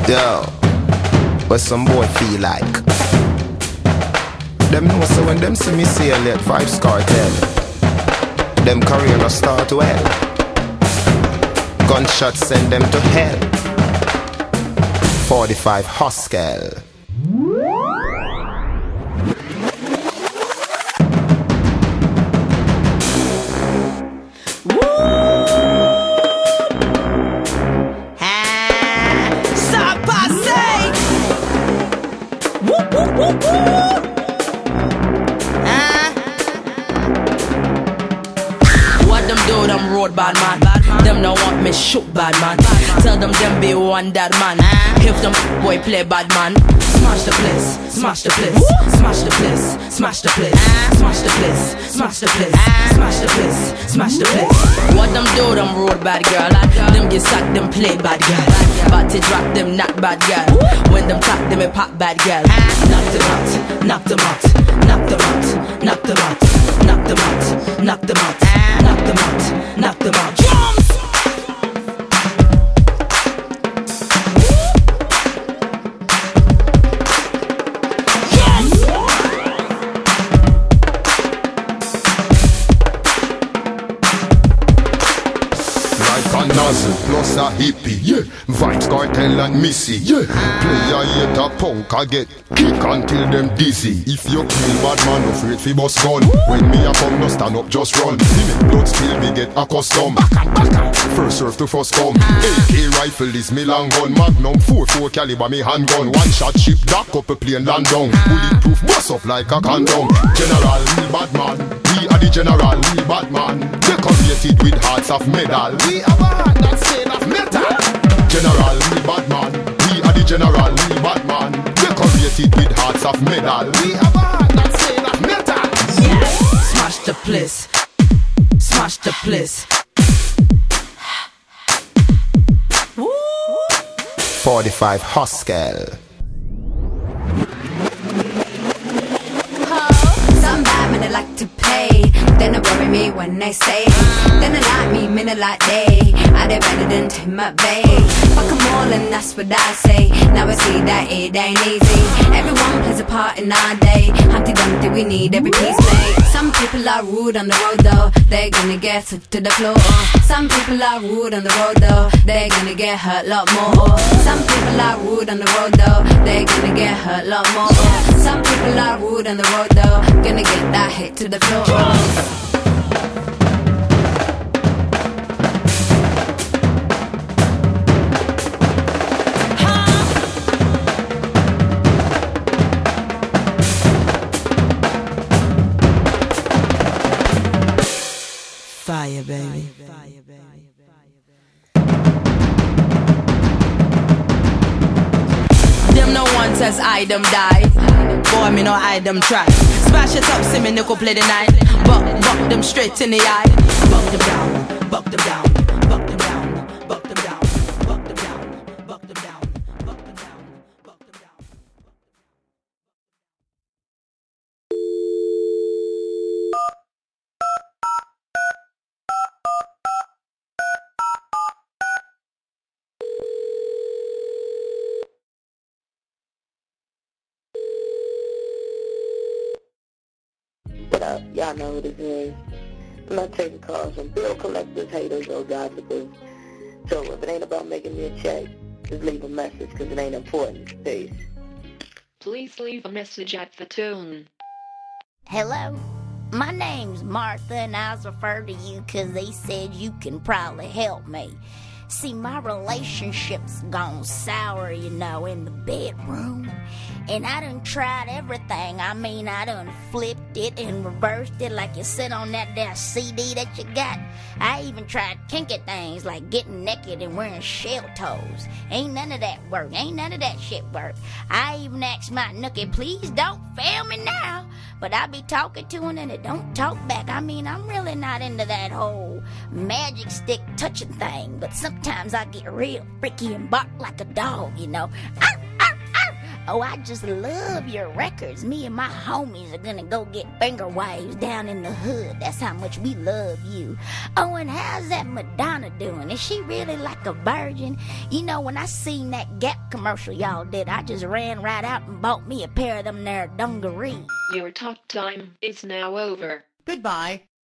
Yo, what some boy feel like? Them know so when them see me sail at Vybz Kartel, them career no start well. Gunshots send them to hell. 45 Huskel. Bad man, them no want me shoot bad man. Tell them be one that man. If them boy play bad man, smash the place, smash the place, smash the place, smash the place, smash the place, smash the place, smash the place, smash the place. What them do, them road bad girl. Them get sacked, them play bad girl. Body drop them not bad girl. When them tap them a pop bad girl. Knock them out, knock them out, knock them out, knock them out, knock them out, knock them out, knock them out, knock them out. Drums. 'Cause Nozzle plus a hippie, yeah. Vybz Kartel and Missy, yeah. Player hate a punk, I get kick until them dizzy. If you kill bad man, afraid fi bust gun. When me a come, no stand up, just run. Me make blood spill, me get accustomed. First serve to first come. AK rifle is me long gun. Magnum 4 caliber me handgun. One shot ship dock up a plane land down. Bulletproof bust up like a condom. General, we bad man. We are the general, we bad man. Decorated with hearts of metal. We have a heart that's made of metal. General, we bad man. We are the general, we bad man. Decorated with hearts of metal. We have a heart that's made of metal. Yes. Smash the place. Smash the place. 45 Huskel. Some bad men they like to pay. Then they worry me when they say. Then they like me minute like day. I they better than Tim McVeigh. Fuck 'em all and that's what I say. Now I see that it ain't easy. Everyone plays a part in our day. Humpty Dumpty, we need every piece made. Some people are rude on the road though. They're gonna get swept to the floor. Some people are rude on the road though. They're gonna get hurt a lot more. Some people are rude on the road though. They're gonna get hurt a lot more. Some people are rude on the road though. Gonna get that hit to the floor. Fire, baby. Them no one says I them die. Boy, me no I them try. Smash it up, see me nickel play the night. Buck them straight in the eye. Buck them down, buck them down, buck them down, buck them down, buck them down, buck them down, buck them down, buck them down. What up? Y'all know who this is. I'm not taking calls from bill collectors, haters, or gossipers. So if it ain't about making me a check, just leave a message because it ain't important. Peace. Please leave a message at the tone. Hello? My name's Martha and I was referred to you because they said you can probably help me. See, my relationship's gone sour, you know, in the bedroom. And I done tried everything. I mean, I done flipped it and reversed it like you sit on that there CD that you got. I even tried kinky things like getting naked and wearing shell toes. Ain't none of that work. Ain't none of that shit work. I even asked my nookie, please don't fail me now. But I be talking to him and it don't talk back. I mean, I'm really not into that whole magic stick touching thing. But sometimes I get real freaky and bark like a dog, you know. Arr, arr, arr. Oh, I just love your records. Me and my homies are gonna go get finger waves down in the hood. That's how much we love you. Oh, and how's that Madonna doing? Is she really like a virgin? You know, when I seen that Gap commercial y'all did, I just ran right out and bought me a pair of them there dungarees. Your talk time is now over. Goodbye.